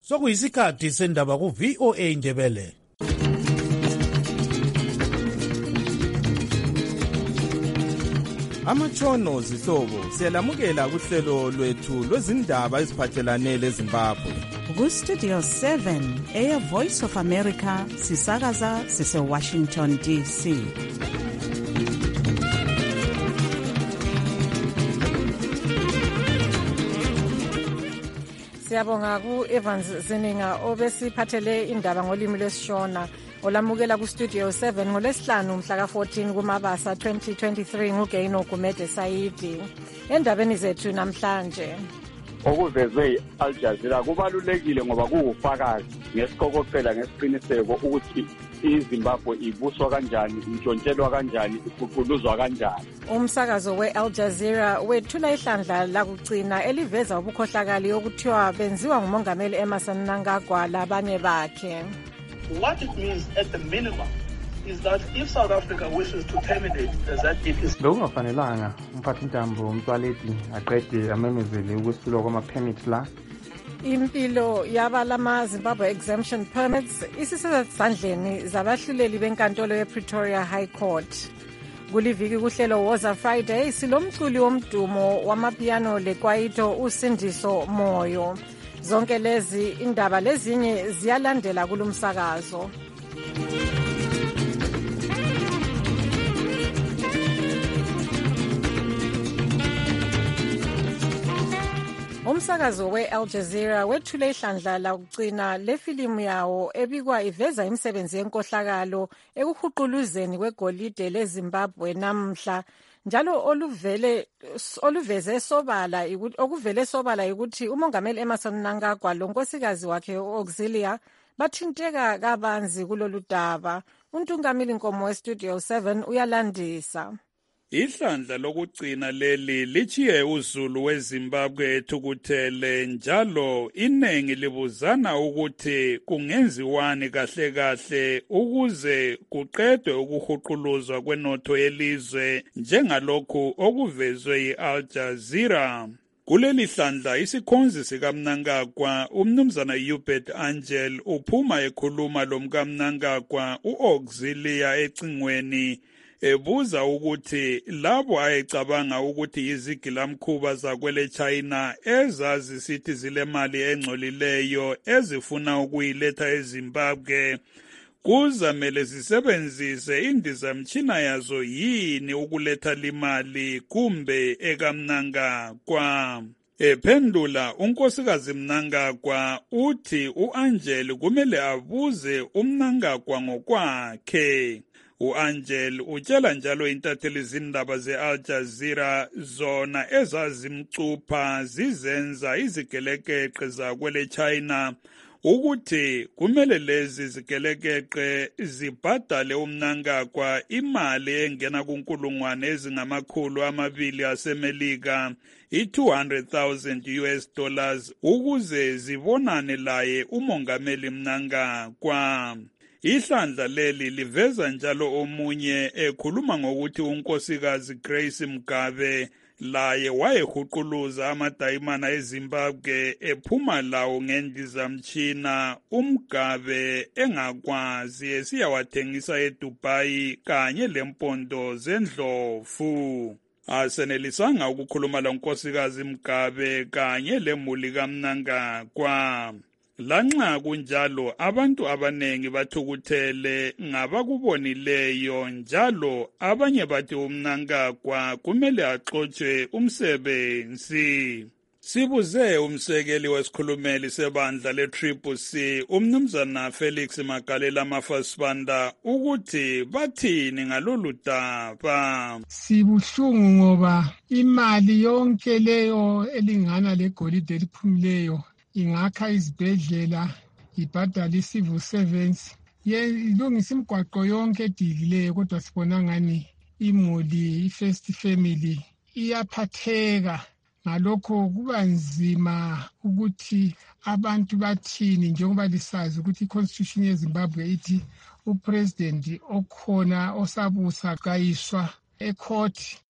Sokuyisikhathi sendaba ku VOA Indebele. Amatshono zihlobo siyalamukela kuhlelo lwethu lwezindaba eziphathelane leZimbabwe. Ku-Studio 7 Air Voice of America sisakaza sise-Washington DC. Siyabonga ku-Evans Zininga obesiphathele indaba ngolimi lwesishona. Olamukela ku-Studio 7 ngolesihlanu mhla ka-14 kuMabasa 2023 nguGaino Gumede Sayidi. Endabeni zethu namhlanje, okuvezwe yi-Al Jazeera kubalulekile ngoba kuwufakazi ngesiqokoqela ngesiqiniseko ukuthi iZimbabwe ibuswa kanjani, intshontshelwa kanjani, iququluzwa kanjani. Umsakazo we-Al Jazeera wethula ihlandla lakugcina eliveza ubukhohlakali okuthiwa benziwa ngumongameli Emmerson Mnangagwa labanye bakhe. What it means at the minimum is that if South Africa wishes to terminate that it is bekungafanelanga umphathintambo uMtswaledi aqede amemezele ukwesulwa kwama-permit la. Impilo yabalama Zimbabwe exemption permits isisezandleni zabahluleli benkantolo yePretoria High Court. Kuliviki kuhlelo Woza Friday silomculi womdumo wamapiano lekwaito uSindiso Moyo. Zonke lezi indaba lezinye ziyalandela kulumsakazo. Umsakazo we-Al Jazeera wethule ihlandla lakugcina lefilimu yawo ebikwa iveza imisebenzi yenkohlakalo ekuhuquluzeni kwegolide leZimbabwe namhla, njalo okuvele sobala ukuthi umongameli Emmerson Mnangagwa lonkosikazi wakhe u-Auxilia bathinteka kabanzi kulolu daba. Untungameli Nkomo we-Studio 7 uyalandisa. Ihlandla lokugcina leli lichiye uZulu weZimbabwe ethukuthele, njalo inengi libuzana ukuthi kungenziwani kahle kahle ukuze kuqedwe ukuhuquluzwa kwenotho yelizwe njengalokhu okuvezwe yi-Al Jazeera. Kuleli hlandla isikhonzi sikaMnangagwa umnumzana Hubert Angel uphuma ekhuluma lomkaMnangagwa u-Auxilia ecingweni ebuza ukuthi labo ayecabanga ukuthi izigilamkhuba zakwele China ezazisithi zilemali engcolileyo ezifuna ukuyiletha eZimbabwe kuzamele zisebenzise indizamtshina yazo yini ukuletha limali kumbe ekaMnangagwa. Ephendula unkosikazi Mnangagwa uthi u-Angel kumele abuze uMnangagwa ngokwakhe. U-Angel utshela njalo intatheli zindaba ze-Al Jazeera zona ezazimcupha zizenza izigelekeqe zakwele China ukuthi kumele lezi zigelekeqe zibhadale uMnangagwa imali engena kunkulungwane ezingama-200 asemelika, $200,000 ukuze zibonane laye umongameli Mnangagwa. Ihlandla leli liveza njalo omunye ekhuluma ngokuthi unkosikazi Grace Mugabe laye wayehuquluza amadayimana eZimbabwe ephuma lawo ngendizamtshina uMugabe engakwazi esiyawathengisa eDubai kanye lempondo zendlovu. Asenelisanga ukukhuluma lonkosikazi Mugabe kanye lemuli kaMnangagwa. Lanxa kunjalo abantu abanengi bathukuthele ngabakubonileyo, njalo abanye bathi uMnangagwa kumele axotshwe umsebenzi. Sibuze umsekeli wesikhulumeli sebandla le-CCC umnumzana Felix Magalela Mafasibanda ukuthi bathini ngalolu daba. Sibuhlungu ngoba imali yonke leyo elingana legolide eliphumileyo ingakha izibhedlela, ibhadala i-civil servants, ilungisa imigwaqo yonke edilileyo, kodwa sibona ngani imuli, i-first family iyaphatheka. Ngalokho kuba nzima ukuthi abantu bathini, njengoba lisazi ukuthi i-constitution yeZimbabwe ithi upresident okhona osabusa kayiswa ecourt.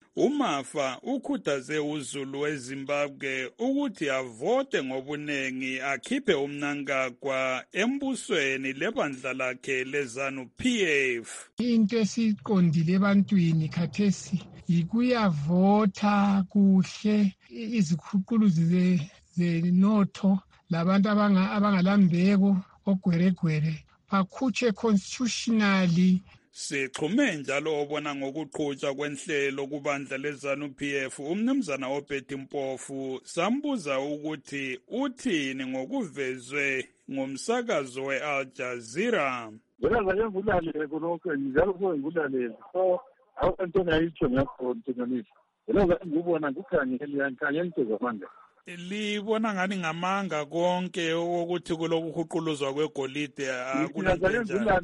uMafa ukhuthaze uZulu weZimbabwe ukuthi avote ngobunengi akhiphe uMnangagwa embusweni lebandla lakhe leZANU-PF. Into esiqondile ebantwini khathesi yikuyavota kuhle izikhuquluzi zenotho labantu abangalambeko ogweregwere bakhutshe constitutionally. Sixhume njalo obona ngokuqhutshwa kwenhlelo kubandla leZANU-PF umnumzana oBetty Mpofu sambuza ukuthi uthini ngokuvezwe ngomsakazo we-Al Jazeera. Wena ngake ngulale konke njalo so ngulale so awuntona yitsho ngakho ntinganisi. Wena ngake ngubona kukhanye ngento zamanga. Libona ngani ngamanga konke ukuthi kulokuhuquluzwa kwegolide akulantela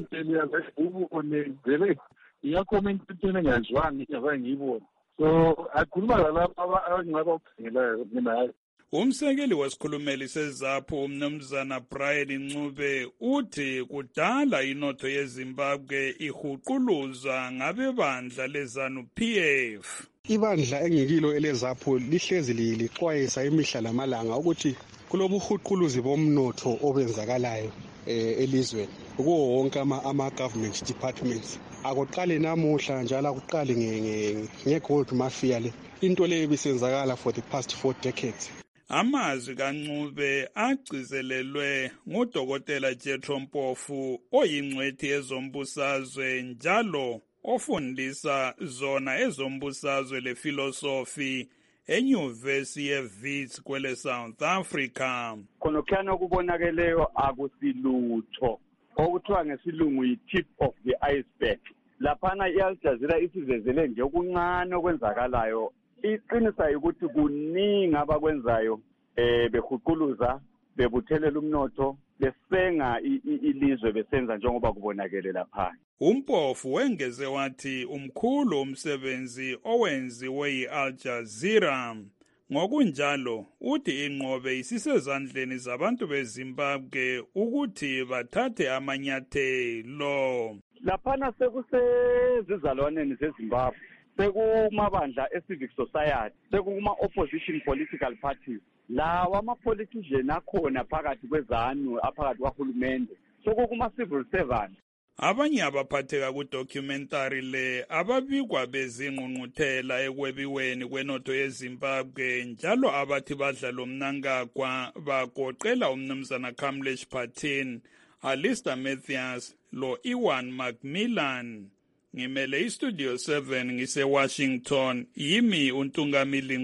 iyakhomenti into engazwanga ingazange ngiyibone so akhuluma lalapha abangaba ukukhangelayo mina. Umsekeli wesikhulumeli seZAPU umnumzana Brian Ncube uthi kudala inotho yeZimbabwe ihuquluzwa ngabebandla leZANU-PF. Ibandla engikilo eleZAPU lihlezi lixwayisa imihla lamalanga ukuthi kulobuhuquluzi bomnotho obenzakalayo elizweni kuwo wonke ama-government departments. Akuqali namuhla njalo akuqali nge-gold mafia le. Into leyo ibisenzakala for the past 4 decades. Amazwi kaNcube agcizelelwe nguDokotela Jethro Mpofu oyingcwethi yezombusazwe njalo ofundisa zona ezombusazwe lefilosofi eNyuvesi yeWits kwele South Africa. Khonokhana okubonakeleyo akusilutho okuthiwa ngesilungu yi-tip of the iceberg. Laphana i-Al Jazeera isivezele nje okuncane okwenzakalayo. Iqinisa ukuthi kuningi abakwenzayo behuquluza bebuthelela umnotho besenga ilizwe besenza njengoba kubonakele lapha. Umpofu wengeze wathi umkhulu umsebenzi owenziwe yi-Al Jazeera. Ngokunjalo uthi inqobe isisezandleni zabantu beZimbabwe ukuthi bathathe amanyathelo. Laphana sekusezizalwaneni zeZimbabwe, sekumabandla e-civic society, sekuma-opposition political parties. Lawa ama-politician akhona phakathi kwezanu aphakathi kwahulumende, sekukuma-civil servant. Abanye abaphatheka kudocumentary le ababikwa bezingqungquthela ekwebiweni kwenotho yeZimbabwe njalo abathi badla lo Mnangagwa bagoqela umnumzana Kamlesh Patin, Alistair Mathias lo Ewan Macmillan. Ngimele iStudio 7 ngise-Washington, yimi uNtungamili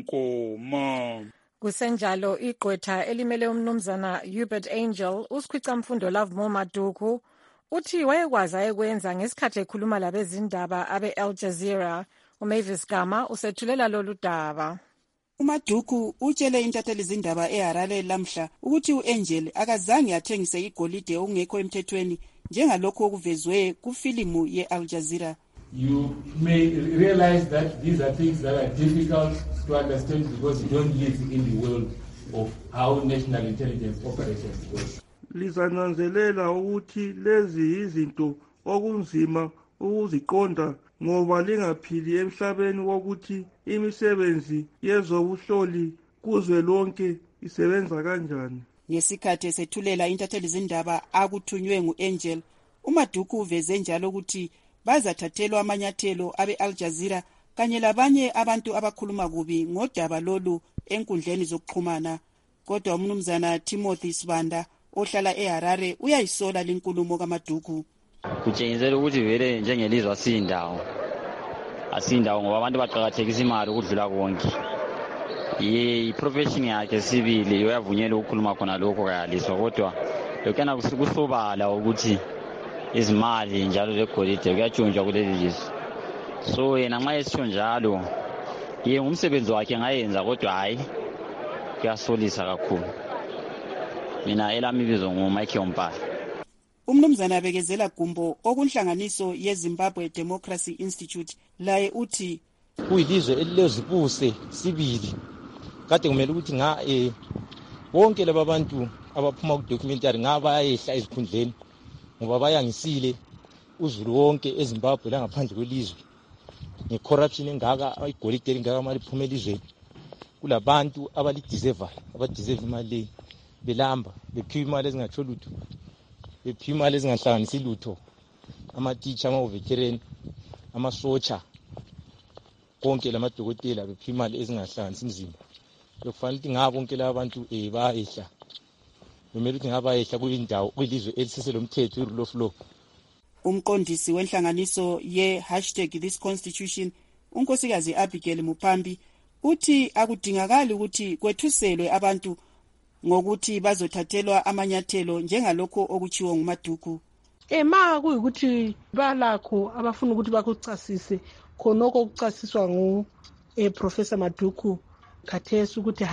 Nkomo. Kusenjalo igqwetha elimele umnumzana Hubert Angel usikhwicamfundo Lovemore Maduku uthi wayekwazi ayekwenza ngesikhathi ekhuluma labezindaba abe-Al Jazeera. uMavis Gama usethulela lolu daba. uMaduku utshele intatheli zindaba eHarare lamhla ukuthi uAngel akazange athengise igolide okungekho emthethweni njengalokho okuvezwe kufilimu ye-Al Jazeera. You may realize that these are things that are difficult to understand because you don't live in the world of how national intelligence operations work. Lizananzelela ukuthi lezi izinto okunzima ukuziqonda ngoba lingaphili emhlabeni wokuthi imisebenzi yezobuhloli kuzwe lonke isebenza kanjani. Ngesikhathi esethulela intatheli zindaba akuthunywe nguAngel, uMaduku uveze njalo ukuthi bazathathelwa amanyathelo abe-Al Jazeera kanye labanye abantu abakhuluma kubi ngodaba lolu enkundleni zokuxhumana. Kodwa umnumzana Timothy Sibanda ohlala eHarare uyayisola linkulumo kaMaduku. Kutshengisa ukuthi vele njengelizwe asindawo ngoba abantu baqhakathekisa imali ukudlula konke. I-profession yakhe sibili uyavunyelwa ukukhuluma khona lokho kayaliswa kodwa lokana kusobala ukuthi izimali njalo legolide kuyatshontshwa kuleli lizwe. So yena nxa esitsho njalo ngumsebenzi wakhe ngayenza kodwa hayi kuyasolisa kakhulu. Mina elami ibizo nguMike Yompala. Umnumzana bekezela Gumbo okunhlanganiso yeZimbabwe Democracy Institute laye uthi kuyilizwe elilezibuse sibili kade kumele ukuthi bonke laba bantu abaphuma ku documentary ngabayehla ezikhundleni ngoba bayangisile uzulu wonke eZimbabwe langaphandle kwelizwe nge-corruption engaka, igolide elingaka mali liphuma elizweni. Kulabantu abalideservayo, abadeserve imali leyi, belamba bephiwa imali ezingatsho lutho, bephiwa imali ezingahlanganisi lutho, ama-teacher, ama-veteran, amasotsha, konke lamadokotela bephiwa imali ezingahlanganisi imzimba. Bekufanele ukuthi ngabo bonke laba bantu bayehla, kumele ukuthi ngabayehla kuyindawo kwilizwe eliseselomthetho, i-rule of law. Umqondisi wenhlanganiso ye#ThisConstitution, unkosikazi Abigail Mupambi, uthi akudingakali ukuthi kwethuselwe abantu ngokuthi bazothathelwa amanyathelo njengalokho okuchiwo nguMaduku. Ma kuyikuthi balakho abafuna ukuthi bakuchasise khonoko okuchasiswa Professor Maduku khathesi ukuthi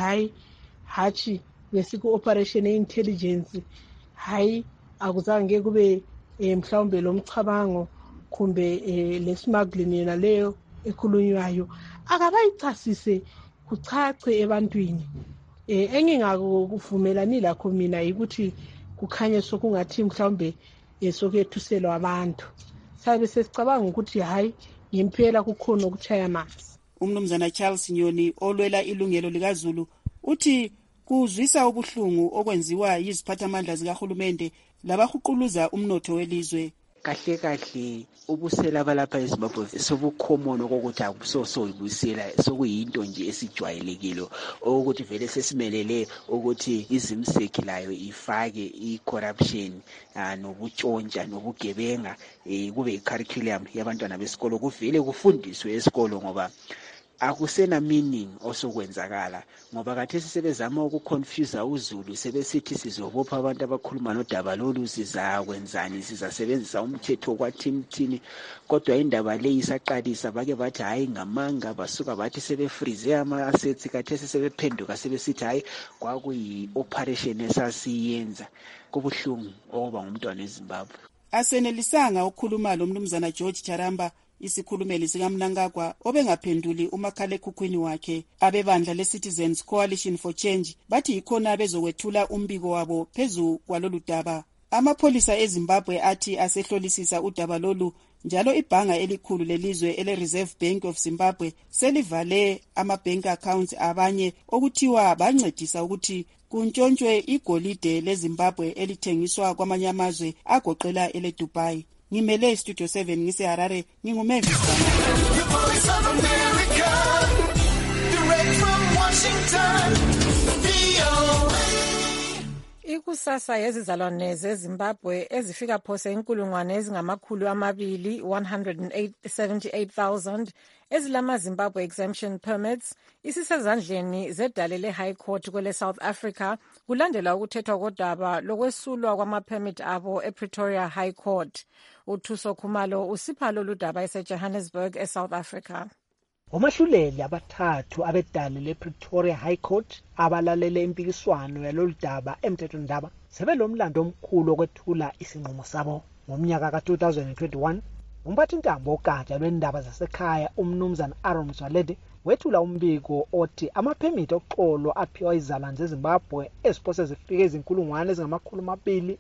hayi besiku operation intelligence, hayi akuzange kube mhlawumbe lo mchabango kumbe lesmuggling yena leyo ekhulunywayo akabayichasise kuchache ebantwini. Engingakuvumelani lakho mina ukuthi kukhanye sokungathi mhlawumbe sokuyethuselwa abantu. Sabe sesicabanga ukuthi hayi ngempela kukhona ukuchaya amanzi. Umnumzana Charles Nyoni olwela ilungelo likaZulu uthi kuzwisa ubuhlungu okwenziwa yiziphathamandla zikahulumende labahuquluza umnotho welizwe. Kahle ubusela balapha eZimbabwe sobukhomono kokuthi akusosoyibusela sokuyinto nje esijwayelekile ukuthi vele sesimelele ukuthi izimseki layo ifake i-corruption nobutshontsha nobugebenga kube i-curriculum yabantwana besikolo kuvele kufundiswe esikolo ngoba akusena meaning osokwenzakala ngoba kathesi sebezama ukuconfuse uZulu sebesithi sizobopha abantu abakhuluma nodaba lolu sizakwenzani sizasebenzisa umthetho kwathini kodwa indaba le isaqalisa bake bathi hayi ngamanga basuka bathi sebefreeze ama-assets kathesi sebephenduka sebesithi hayi kwakuyi operation esasiyenza kubuhlungu oba ngumntwana eZimbabwe. Asenelisanga ukukhuluma lo mnumzana George Charamba isikhulumeli sikaMnangagwa obengaphenduli umakhalekhukhwini wakhe. Abebandla le-Citizens Coalition for Change bathi ikhona bezokwethula umbiko wabo phezu kwalolu daba. Amapholisa eZimbabwe athi asehlolisisa udaba lolu njalo ibhanga elikhulu lelizwe ele-Reserve Bank of Zimbabwe selivale ama-bank accounts abanye okuthiwa bancedisa ukuthi kuntshontshwe igolide leZimbabwe elithengiswa kwamanye amazwe agoqela ele-Dubai. Ngimele Studio 7 ngiseHarare nginguMavis. Ikusasa yezizalwane zeZimbabwe ezifika phose inkulungwane ezingamakhulu amabili 178,000 ezilama-Zimbabwe exemption permits isisezandleni zedale le-High Court kwele South Africa kulandela ukuthethwa kodaba lokwesulwa kwama-permit abo ePretoria High Court. uThuso Khumalo usipha lolu daba eseJohannesburg eSouth Africa. Omahluleli abathathu abedale lePretoria High Court abalalele impikiswano yalolu daba emthethondaba sebelomlando omkhulu okwethula isinqumo sabo. Ngomnyaka ka-2021 umphathintambo ogatsha lwendaba zasekhaya umnumzana Aaron Mzwaledi wethula umbiko othi amaphemiti okuxolo aphiwa izizalwane zeZimbabwe eziphose zifike izinkulungwane ezingamakhulu amabili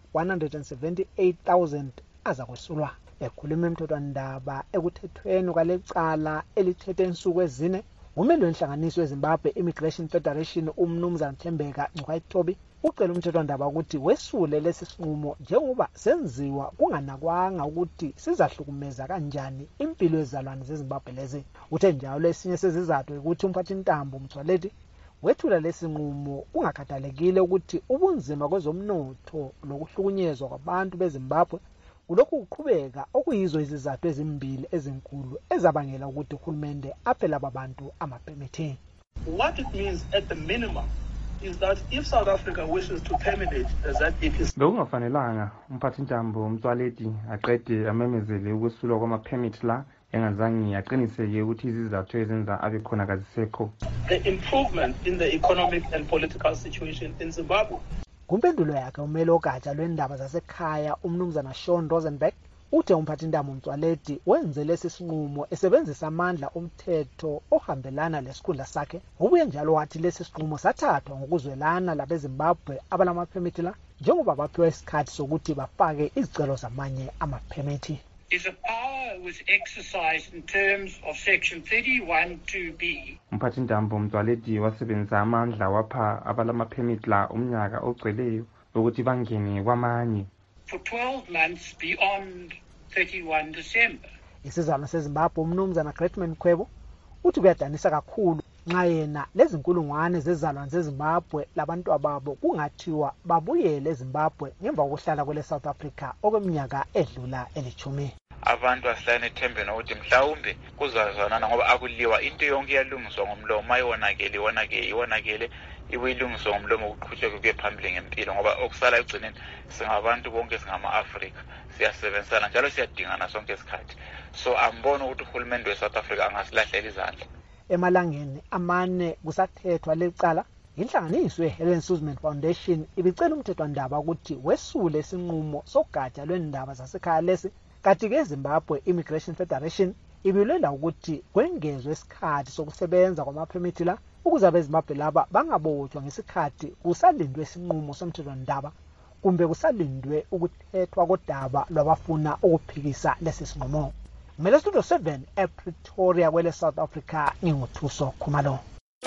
178,000 azakwesulwa. Ekhuluma emthethwandaba ekuthethweni kwalecala elithethe insuku ezine, umeli wenhlanganiso yeZimbabwe Immigration Federation umnumzana Thembeka Ngwayitobi ucela umthethwandaba ukuthi wesule lesi sinqumo njengoba senziwa kunganakwanga ukuthi sizahlukumeza kanjani impilo yezizalwane zeZimbabwe lezi. Uthe njalo esinye sezizathu ukuthi umphathintambo Mzwaledi wethula lesi sinqumo kungakhathalekile ukuthi ubunzima kwezomnotho lokuhlukunyezwa kwabantu beZimbabwe kulokhu kuqhubeka okuyizo izizathu ezimbili ezinkulu ezabangela ukuthi uhulumende aphe laba bantu amaphemithi. What it means at the minimum is that if South Africa wishes to terminate the ZEP, bekungafanelanga umphathintambo Mzwaledi aqede amemezele ukwesulwa kwamaphemithi la engazange aqiniseke ukuthi izizathu ezenza abe khona kazisekho. The improvement in the economic and political situation in Zimbabwe. Kumpendulo yakhe umelo ogatsha lwendaba zasekhaya umnumzana Shaun Rosenberg uthe umphathintambo Mzwaledi wenze lesi sinqumo esebenzisa amandla omthetho ohambelana lesikhundla sakhe. Ubuye njalo wathi lesi sinqumo sathathwa ngokuzwelana labeZimbabwe abalamaphemithi la njengoba baphiwa isikhathi sokuthi bafake izicelo zamanye amaphemithi. is a power was exercised in terms of section 31(2)(b). Umphathintambo Mtswaledi wasebenzisa amandla wapha abalama-permit la umnyaka ogcweleyo ukuthi bangene kwamanye for 12 months beyond 31 December. Isizwana seZimbabwe umnumzana Gretman Khwebo uthi kuyadanisa kakhulu nxa yena lezi nkulungwane zezizalwane zeZimbabwe labantu ababo kungathiwa babuyele eZimbabwe ngemva kokuhlala kwele South Africa okweminyaka edlula elithumi. Abantu asilayini ethembeni ukuthi mhlawumbe kuzazwanana ngoba akuliwa into yonke iyalungiswa ngomlomo mayonakele ibuyilungiswa ngomlomo ukuqhubeka kuye phambili ngempilo ngoba okusala egcineni singabantu bonke singama-Afrika siyasebenzisana njalo siyadingana sonke isikhathi so ambona ukuthi uhulumende we-South Africa angasilahlela izandla. Emalangeni amane kusathethwa lecala inhlanganiso ye-Helen Suzman Foundation ibicela umthethwandaba ukuthi wesule isinqumo sogatsha lwendaba zasekhaya lesi kanti ke Zimbabwe Immigration Federation ibilela ukuthi kwengezwe isikhathi sokusebenza kwamaphemithi la ukuze abeZimbabwe laba bangabotshwa ngesikhathi kusalindwe isinqumo somthethwandaba kumbe kusalindwe ukuthethwa kodaba lwabafuna ukuphikisa lesi sinqumo. Ngimele Studio 7 ePretoria kwele South Africa nginguthuso Khumalo.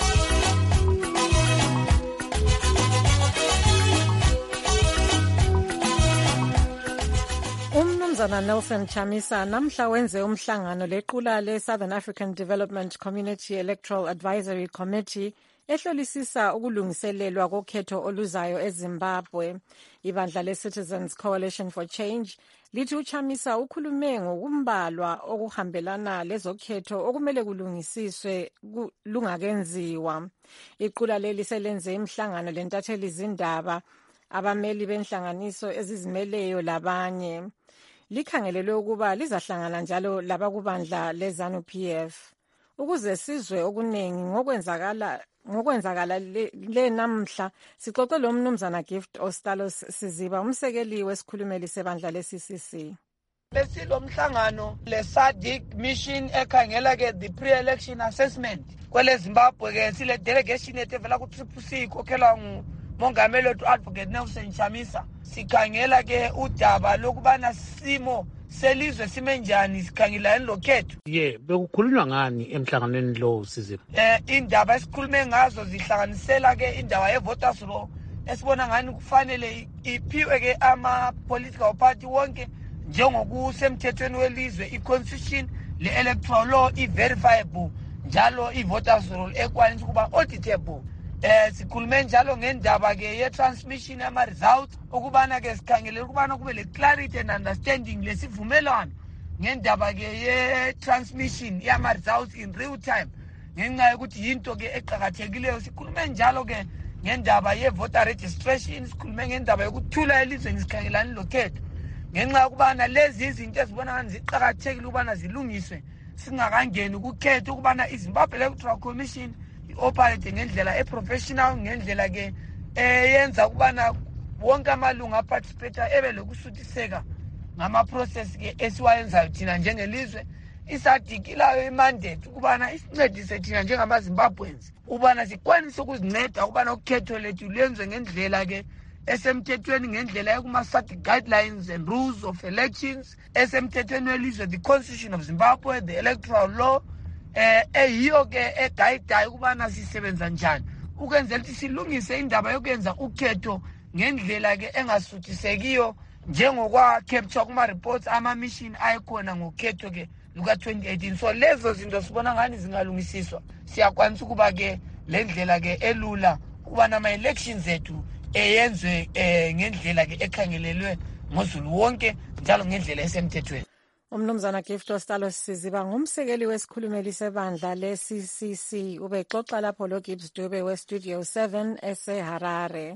Umnumzana Nelson Chamisa namhla wenze umhlangano lequla le-Southern African Development Community Electoral Advisory Committee ehlolisisa ukulungiselelwa kokhetho oluzayo eZimbabwe. Ibandla le-Citizens Coalition for Change lithi uChamisa ukhulume ngokumbalwa okuhambelana lezokhetho okumele kulungisiswe lungakenziwa. Iqula leli selenze imhlangano lentatheli zindaba abameli benhlanganiso ezizimeleyo labanye. Likhangelelwe ukuba lizahlangana njalo labakubandla leZANU-PF ukuze sizwe okuningi ngokwenzakala le namhla. Sixoxe lo mnumzana Gift Ostalos Siziba umsekeli wesikhulumeli sebandla le-CCC. Besilo mhlangano le-SADC mission ekhangela ke the pre-election assessment kwele Zimbabwe ke sile delegation etevela ku CCC ikhokhelwa ngumongameli wethu Advocate Nelson Chamisa. Sikhangela ke udaba lokubana simo selizwe simenjani sikhangela lokhetho. Bekukhulunywa ngani emhlanganweni lo Siziba? Indaba esikhulume ngazo zihlanganisela ke indaba ye-voters roll esibona ngani kufanele iphiwe ke ama-political party wonke njengokusemthethweni welizwe i-constitution le-electoral law i-verifiable njalo i-voters roll ekwanisa ukuba auditable. Sikhulume njalo ngendaba ke ye-transmission yama-results ukubana ke sikhangelela ukubana kube le-clarity and understanding lesivumelwano ngendaba ke ye-transmission yama-results in real time ngenxa yokuthi yinto ke eqakathekileyo. Sikhulume njalo ke ngendaba ye-voter registration, sikhulume ngendaba yokuthula elizweni sikhangelani lokhetho ngenxa yokubana lezi izinto ezibona ngani ziqakathekile ukubana zilungiswe singakangeni ukukhetha ukubana iZimbabwe Electoral Commission operate ngendlela eprofessional ngendlela ke eyenza ukubana wonke amalungu aparticipate ebe lokusuthiseka ngama-process ke esiwayenzayo thina njengelizwe. I-SADC ilayo imandate ukubana isincedise thina njengamaZimbabweans ukubana sikwanise ukuzinceda ukubana ukhetho lethu lwenziwe ngendlela ke esemthethweni ngendlela ekuma-SADC guidelines and rules of elections esemthethweni welizwe, the constitution of Zimbabwe, the electoral law eyiyo ke egayidayo ukubana sisebenza njani ukwenzela ukuthi silungise indaba yokwenza ukhetho ngendlela ke engasuthisekiyo njengokwa-capture kuma-reports ama-mission ayekhona ngokhetho ke luka-2018. So lezo zinto sibona ngani zingalungisiswa siyakwanisa ukuba ke le ndlela ke elula ukubana ama-elections ethu eyenzwe ngendlela ke ekhangelelwe ngozulu wonke njalo ngendlela esemthethweni. Umnumzana Gift Ostalos Siziba ngumsekeli wesikhulumeli sebandla le-CCC ubexoxa lapho lo Gibbs Dube we-Studio 7 eseHarare.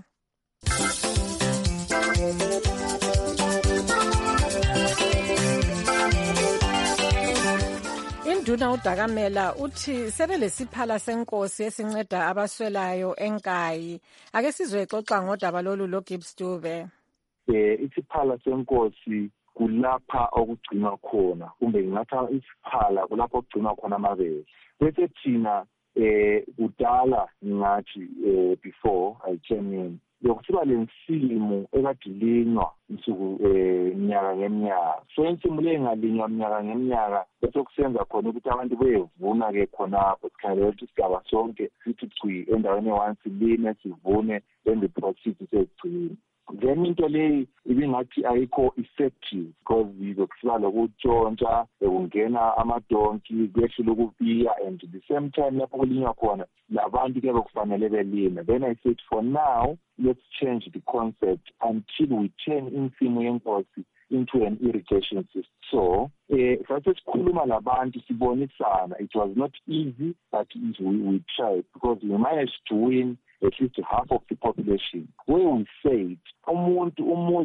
Induna uDakamela uthi sebelesiphala senkosi esinceda abaswelayo enkayi. Ake sizwe exoxa ngodaba lolu lo Gibbs Dube. Isiphala senkosi kulapha okugcinwa khona kumbe ngingathi isiphala kulapha okugcinwa khona amabele. Bese thina kudala ngathi before I came in lokusiba lensimo ekadilinywa insuku minyaka ngeminyaka. So insimu le ngalinywa minyaka ngeminyaka bese kusenza khona ukuthi abantu beyevuna ke khonapho sikhangela ukuthi sigaba sonke sithi chwi endaweni once line sivune then the proceeds sezigcina. Then into le ibingathi ayikho effective because izokusiba lokutshontsha ekungena amadonki kwehlula ukubiya and at the same time lapho kulinywa khona labantu ke bekufanele belime. Then I said for now let's change the concept until we turn insimu yenkosi into an irrigation system. So sathi sikhuluma labantu sibonisana. It was not easy but we tried because we managed to win at least half of the population, where we said umuzi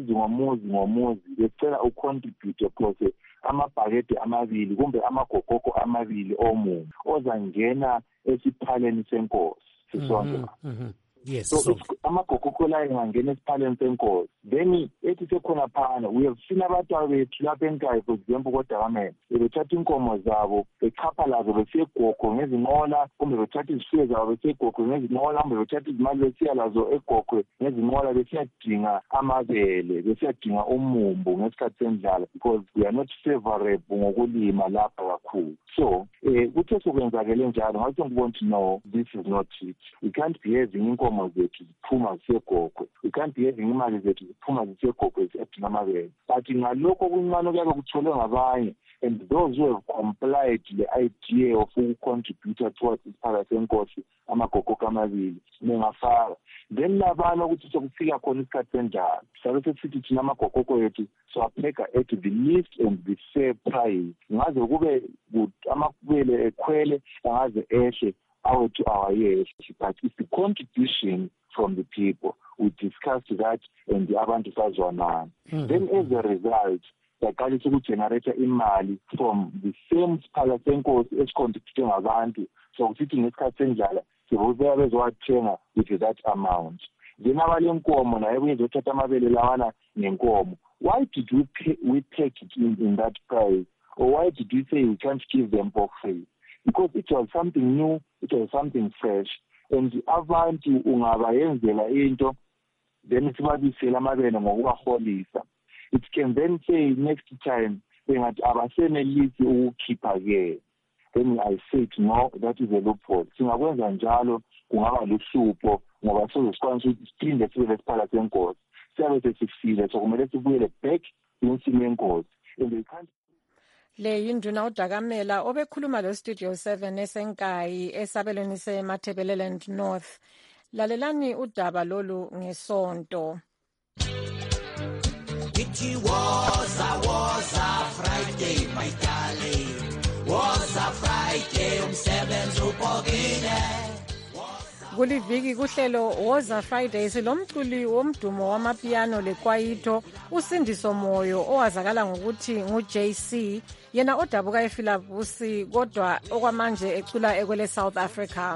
ngomuzi becela ucontribute because amabhakede amabili kumbe amagogoko amabili omuntu ozangena esiphaleni senkosi sisonke. Yes. So amagogoko la engangena esiphaleni senkosi then ethi sekhona phana we have seen abantu bethu lapha eNkayi for example kodwa bethatha inkomo zabo bechapha lazo besegogo ngezinqola kumbe bethatha izifuyo zabo besegogo ngezinqola kumbe bethatha izimali besiya lazo egogwe ngezinqola besiyadinga amabele besiyadinga umumbu ngesikhathi sendlala because we are not favorable ngokulima lapha kakhulu. So kuthe sokwenzakele njalo ngathi ngibona ukuthi no, this is not it. We can't be having inkomo zethu ziphuma zisegogwe. We can't be having imali zethu ziphuma zisegogwe ziyadinga amabele. But ngalokho okuncane okuyabe kutholwe ngabanye and those who have complied the idea of contributor towards isiphala senkosi amagogoko amabili ningafaka. Then labana ukuthi sokufika khona isikhathi senjalo sabe sesithi thina amagogoko ethu siwapheka at the least and the fair price ngaze kube amabele ekhwele angaze ehle awethu awayehle. But it's the contribution from the people. We discussed that and the abantu sazwanana. Then as a result yaqalisa ukugenerate imali from the same siphala senkosi esicontribute ngabantu so kusithi ngesikhathi senjala sibuya bezowathenga with that amount. Then abalenkomo naye bezothatha amabele lawana nenkomo. Why did we take it in that price, or why did we say we can't give them for free? Because it was something new, it was something fresh, and abantu ungabayenzela into then sibabisela amabele ngokuwaholisa. It can then say next time bengathi abasenelisi ukukhipha ke. Then I said no, that is a loophole. Singakwenza njalo kungaba luhlupho ngoba sizokwanisa ukuthi siphinde sibe lesiphala senkosi. Siyabe sesifile sokumele sibuyele back insimu yenkosi. And we can't. Le yinduna uDakamela obekhuluma lo Studio 7 esenkayi esabelweni seMatabeleland North. Lalelani udaba lolu ngesonto. It was a Friday, my darling. Was a Friday, umsebenzi ubhokile. Kuliviki kuhlelo Woza Fridays lomculi womdumo wamapiano lekwayito uSindiso Moyo owazakala ngokuthi nguJC yena odabuka ePhilippi kodwa okwamanje ecula ekwele South Africa.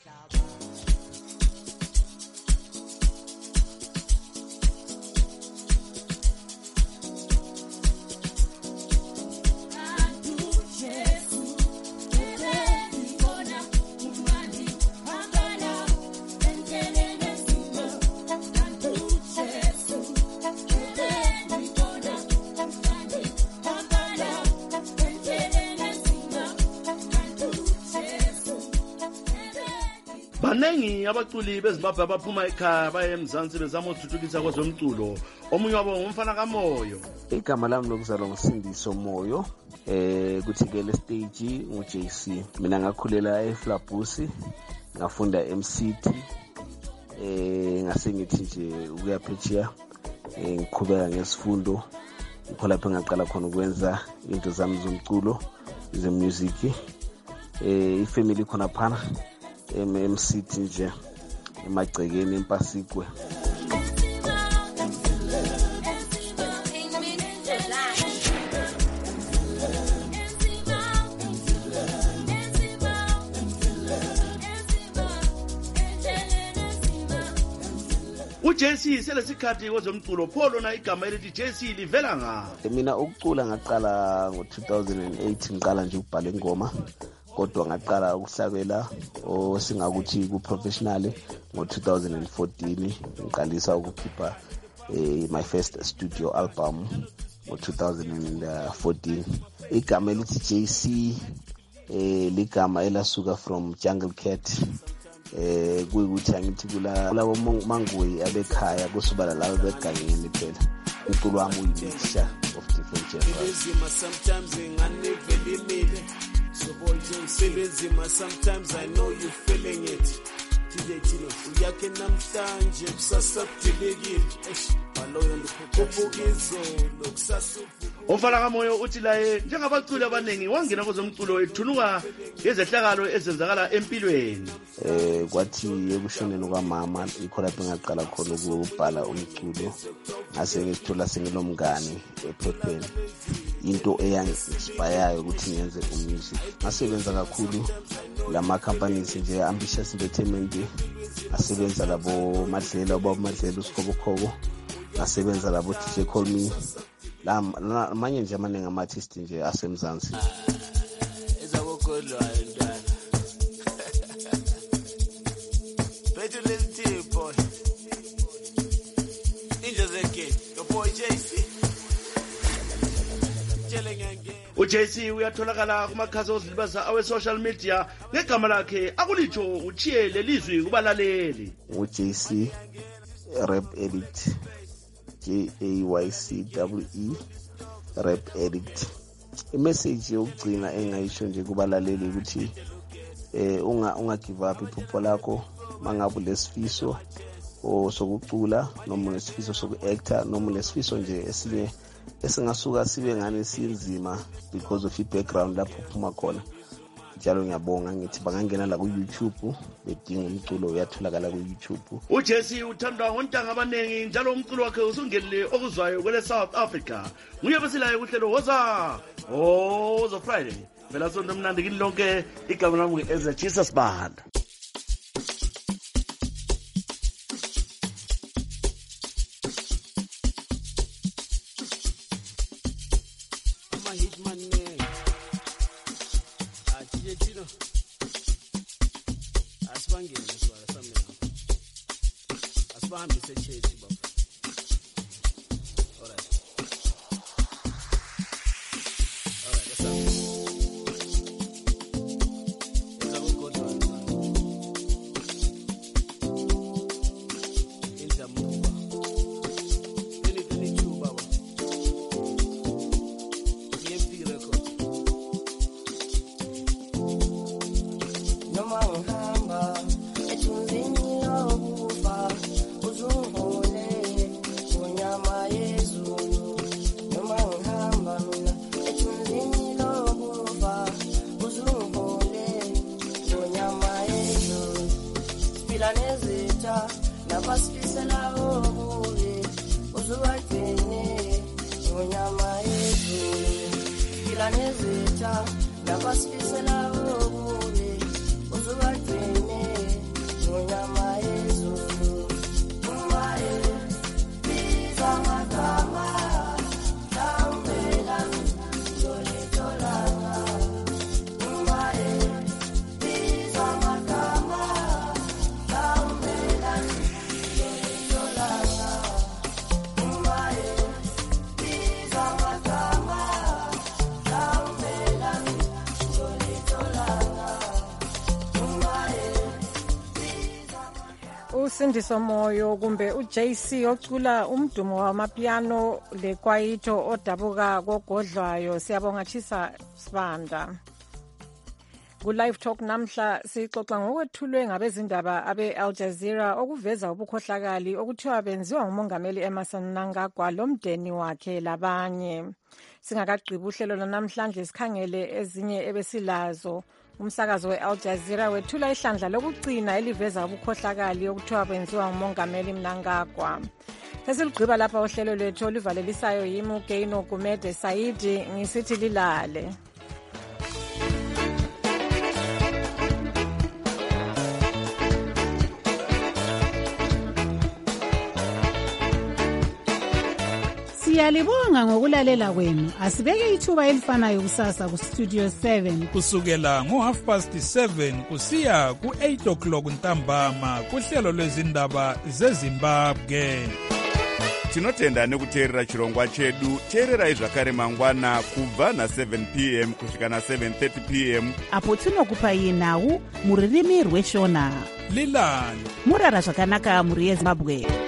Banengi abaculi beZimbabwe abaphuma ekhaya baye eMzansi bezama ukuthuthukisa kwezomculo. Omunye wabo ngumfana kaMoyo. Igama lami lokuzalwa nguSindiso Moyo. Kuthi ke le stage nguJC. Mina ngakhulela eFlabhusi, ngafunda eMCT. Ngase ngithi nje ukuya phetshiya ngiqhubeka ngesifundo. Ngikho lapho ngaqala khona ukwenza into zami zomculo, zemusic. Ifamily khona phana MCT nje emagcekeni eMpasigwe. uJC selesikhathi kwezomculo pholo na igama elithi JC livela ngaphi? Mina ukucula ngaqala ngo2008 ngiqala nje ukubhala ingoma kodwa ngaqala ukuhlabela osingakuthi ku-professionally ngo-2014 ngiqalisa ukukhipha my first studio album ngo-2014. Igama elithi JC ligama elasuka from Jungle Cat, kuyikuthi angithi kulabo manguyi abekhaya kusubala labo begangeni phela. Umculo wami uyimixture of different genres. So boy Sebenzima, sometimes I know you feeling it. DJ Tino, uyake namhlanje kusasa kuthibekile. Baloyo ndikubukizo lokusasa. Umfana kamoyo uthi laye njengabaculi abaningi wangena kwezomculo ethunuka ngezehlakalo ezenzakala empilweni. Kwathi ekushoneni kwamama ikho lapho ngaqala khona ukubhala umculo. Ngase ngithola sengilomngane ephepheni. Into eyangi-inspire ukuthi ngenze umusic. Ngasebenza kakhulu lama companies nje Ambitious Entertainment, ngasebenza labo Madlela uSkhobokhobo, ngasebenza labo DJ Call Me, manje nje amaningi ama-artist nje asemzansi. Ezabogodlwa intwana. Bethu lezi boy. Inja zeke, your boy JC. uJC uyatholakala kumakhasi ozilibaza awe-social media ngegama lakhe akulitsho uchiye lelizwi kubalaleli. uJC Rap Addict, JAYCWE Rap Addict. Imessage yokugcina engayisho nje kubalaleli ukuthi unga give up iphupho lakho mangabe lesifiso sokucula noma unesifiso soku-actor noma unesifiso nje esinye esingasuka sibe ngane sinzima because of i-background lapho uphuma khona. Njalo ngiyabonga ngithi bangangena la ku-YouTube bedinga umculo uyatholakala ku-YouTube. uJC uthandwa ngontanga abaningi njalo umculo wakhe usungenile okuzwayo kwele South Africa. Nguye besilayo kuhlelo Woza Friday. Phela sonto mnandi kini lonke, igama lami ngu-Ezra Jesus Banda. uSindiso Moyo kumbe uJC ocula umdumo wamapiano lekwayito odabuka kogodlwayo. Siyabonga Chisa Sibanda. Ku-Live Talk namhla sixoxa ngokwethulwe ngabezindaba abe-Al Jazeera okuveza ubukhohlakali okuthiwa benziwa ngumongameli Emmerson Mnangagwa lomndeni wakhe labanye. Singakagqibi uhlelo lwanamhlanje sikhangele ezinye ebesilazo. Umsakazo we-Al Jazeera wethula ihlandla lokugcina eliveza ubukhohlakali okuthiwa benziwa ngumongameli Mnangagwa. Sesilugqiba lapha uhlelo lwethu oluvalelisayo yimi uGaino Gumede Saidi ngisithi lilale. Siyalibonga ngokulalela kwenu. Asibeke ithuba elifanayo kusasa ku Studio 7 kusukela ngo7:30 kusiya ku8 ntambama kuhlelo lwezindaba zeZimbabwe. Tinotenda nekuteerera chirongwa chedu. Teererai zvakare mangwana kubva na7 p.m. kusvika na7:30 p.m. apo tinokupai nhau muririmi rweshona. Lilani murara zvakanaka muri yeZimbabwe.